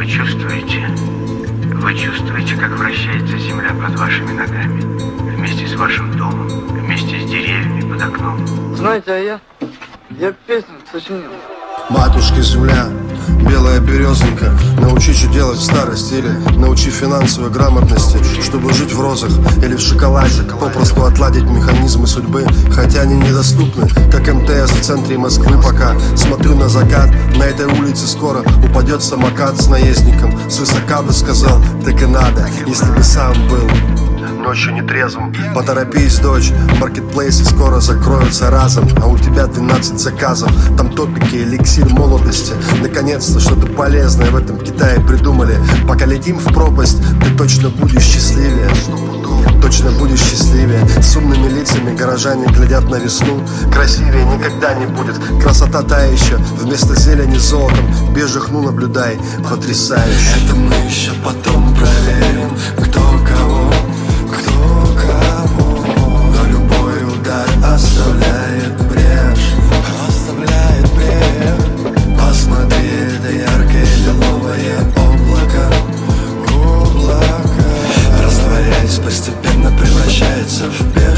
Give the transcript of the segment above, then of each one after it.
Вы чувствуете, как вращается земля под вашими ногами, вместе с вашим домом, вместе с деревьями под окном. Знаете, а я песню сочинил. Матушка земля, белая березонька, научи, что делать в старости, или научи финансовой грамотности, чтобы жить в розах или в шоколаде, попросту отладить механизмы судьбы, хотя они недоступны, как МТС в центре Москвы. Пока смотрю на закат, на этой улице скоро упадет самокат с наездником. Свысока бы сказал, так и надо, если бы сам был ночью нетрезвым. Поторопись, дочь, маркетплейсы скоро закроются разом, а у тебя 12 заказов. Там топики, эликсир молодости. Наконец-то что-то полезное в этом Китае придумали. Пока летим в пропасть, ты точно будешь счастливее. Точно будешь счастливее. С умными лицами горожане глядят на весну. Красивее никогда не будет. Красота та еще. Вместо зелени золотом бежих, ну наблюдай. Потрясающе. Это мы еще потом проверим, кто кого. Но любой удар оставляет брешь. Посмотри, это яркое лиловое облако. Растворяясь, постепенно превращается в беж.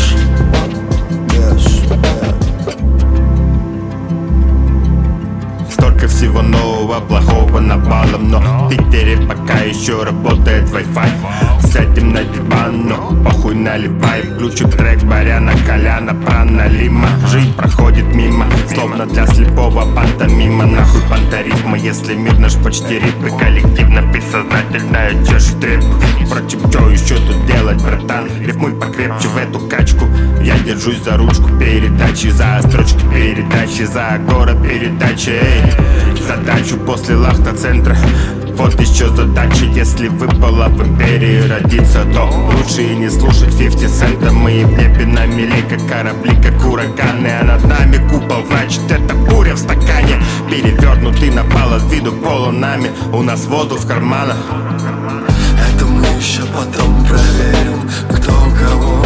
Столько всего нового, плохого навалом, но в Питере пока еще работает Wi-Fi. Сядем на диван, но похуй наливай. Включим трек Баряна, Коляна, Праналима. Жизнь проходит мимо, словно для слепого пантомима. Нахуй пантарифма, если мир наш почти рипы. Коллективно, бессознательная чешет рэп. Впрочем, что еще тут делать, братан? Рифмуй покрепче в эту качку. Я держусь за ручку передачи, за строчки передачи, за город передачи, эй. Задачу после лахта-центра. Вот еще задача, если выпало в империи родиться, то лучше и не слушать 50 цента. Мы в небе на мели, как корабли, как ураганы, а над нами купол, значит это буря в стакане. Перевернутый на пало с виду полунами, у нас воду в карманах. Это мы еще потом проверим, кто кого.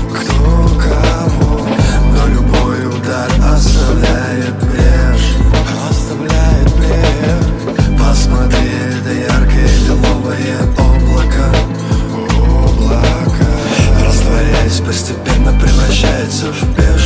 Но любой удар оставляет брешь. Посмотри, это яркое лиловое облако. Растворяясь, постепенно превращается в беж.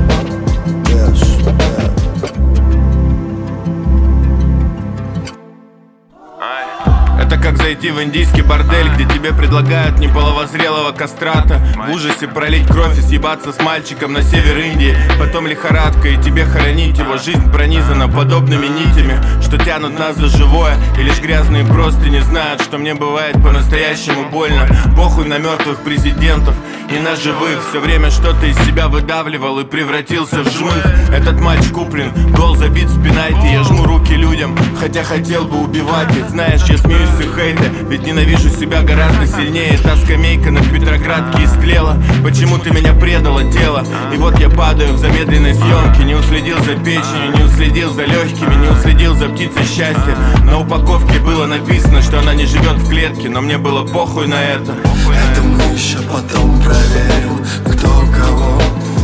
Это как зайти в индийский бордель, где тебе предлагают неполовозрелого кастрата. В ужасе пролить кровь и съебаться с мальчиком на север Индии. Потом лихорадка и тебе хоронить его. Жизнь пронизана подобными нитями, что тянут нас за живое. И лишь грязные простыни знают, что мне бывает по-настоящему больно. Похуй на мертвых президентов и на живых. Все время что-то из себя выдавливал и превратился в жмых. Этот матч куплен, гол забит в пенальти. Я жму руки людям, хотя хотел бы убивать их. Знаешь, я смеюсь с их хейта, ведь ненавижу себя гораздо сильнее. Та скамейка на Петроградке истлела. Почему ты меня предала, тело? И вот я падаю в замедленной съемке. Не уследил за печенью, не уследил за легкими, не уследил за птицей счастья. На упаковке было написано, что она не живет в клетке, но мне было похуй на это. Это мы еще потом проверим, кто кого.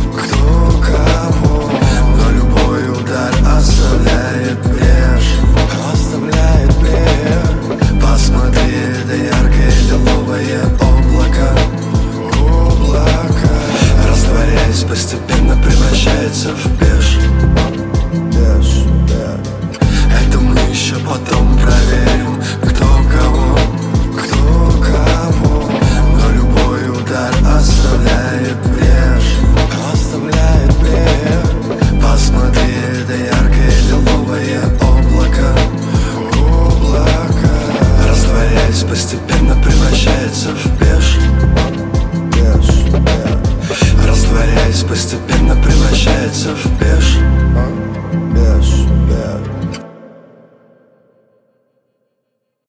Но любой удар оставляет брешь. Посмотри, это яркое лиловое облако. Растворяясь, постепенно превращается в беж. Это мы еще потом проверим, кто кого. Но любой удар оставляет брешь. Посмотри, это яркое лиловое облако. Растворяясь, постепенно превращается в беж. Растворяясь, постепенно превращается в беж.